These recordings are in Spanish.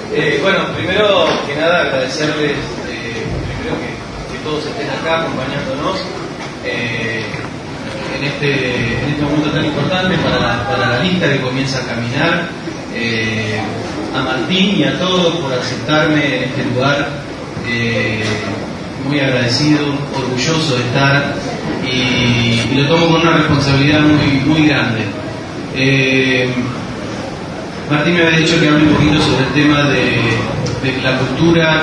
Bueno, primero que nada agradecerles primero que todos estén acá acompañándonos en este momento tan importante para la lista que comienza a caminar, a Martín y a todos por aceptarme en este lugar, muy agradecido, orgulloso de estar y lo tomo con una responsabilidad muy grande. Martín me había dicho que hable un poquito sobre el tema de la cultura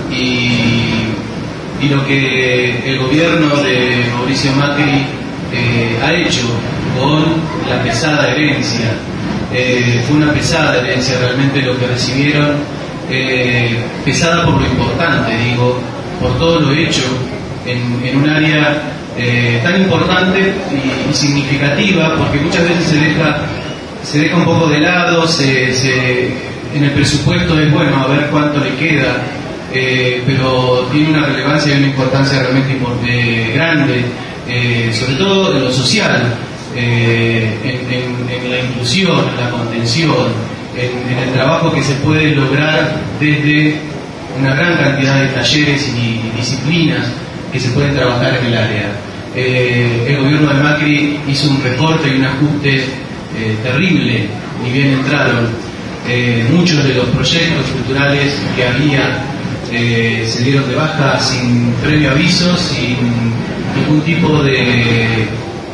y lo que el gobierno de Mauricio Macri ha hecho con la pesada herencia. Fue una pesada herencia realmente lo que recibieron, pesada por lo importante, digo, por todo lo hecho en un área tan importante y significativa, porque muchas veces se deja un poco de lado, en el presupuesto es bueno a ver cuánto le queda, pero tiene una relevancia y una importancia realmente grande, sobre todo en lo social, en la inclusión, en la contención, en el trabajo que se puede lograr desde una gran cantidad de talleres y disciplinas que se pueden trabajar en el área. El gobierno de Macri hizo un recorte y un ajuste terrible, ni bien entraron. Muchos de los proyectos culturales que había se dieron de baja sin previo aviso, sin ningún tipo de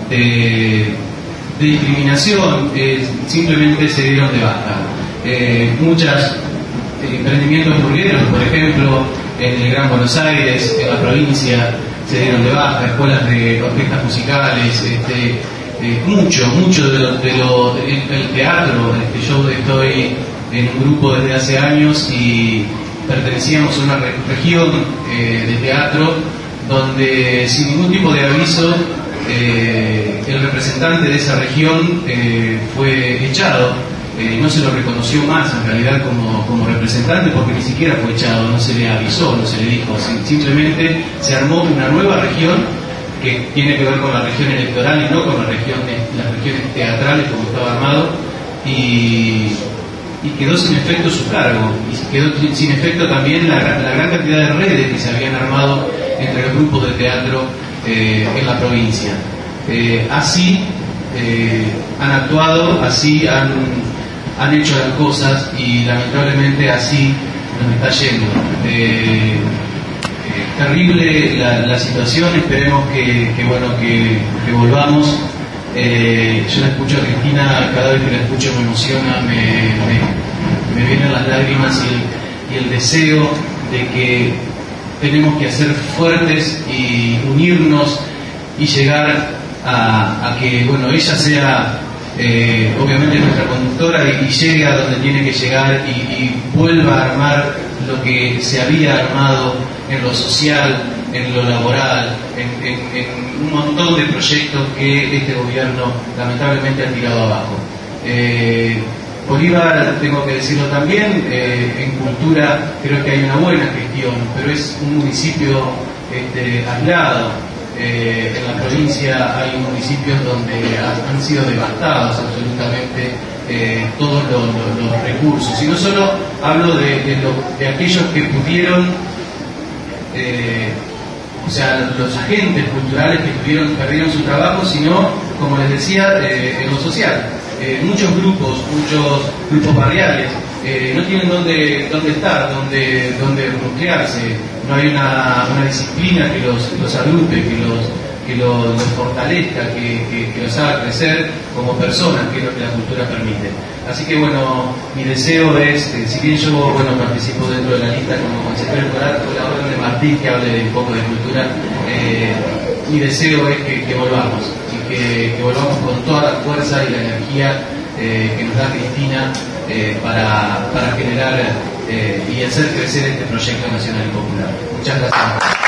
discriminación, simplemente se dieron de baja. Muchos emprendimientos burgueros, por ejemplo, en el Gran Buenos Aires, en la provincia, se dieron de baja, escuelas de orquestas musicales, mucho del teatro. Yo estoy en un grupo desde hace años y pertenecíamos a una región de teatro donde sin ningún tipo de aviso el representante de esa región fue echado. No se lo reconoció más en realidad como representante porque ni siquiera fue echado, no se le avisó, no se le dijo, simplemente se armó una nueva región que tiene que ver con la región electoral y no con las regiones teatrales como estaba armado, y quedó sin efecto su cargo, y quedó sin efecto también la gran cantidad de redes que se habían armado entre los grupos de teatro en la provincia. Así han actuado, así han hecho las cosas y lamentablemente así nos está yendo. Terrible la situación, esperemos que volvamos. Yo la escucho a Cristina, cada vez que la escucho me emociona, me vienen las lágrimas y el deseo de que tenemos que ser fuertes y unirnos y llegar a que ella sea obviamente nuestra conductora y llegue a donde tiene que llegar y vuelva a armar lo que se había armado en lo social, en lo laboral, en un montón de proyectos que este gobierno lamentablemente ha tirado abajo. Bolívar, tengo que decirlo también, en cultura creo que hay una buena gestión, pero es un municipio aislado. En la provincia hay municipios donde han sido devastados absolutamente todos los recursos, y no solo hablo de aquellos que pudieron, los agentes culturales que perdieron su trabajo, sino, como les decía, en lo social. Muchos grupos barriales no tienen dónde estar, dónde nuclearse. No hay una disciplina que los agrupe, que los fortalezca, que los haga crecer como personas, que es lo que la cultura permite. Así que mi deseo es, si bien yo participo dentro de la lista como consejero escolar con la orden de Martín que hable de un poco de cultura, mi deseo es que volvamos, y que volvamos con toda la fuerza y la energía que nos da Cristina para generar y hacer crecer este proyecto nacional y popular. Muchas gracias.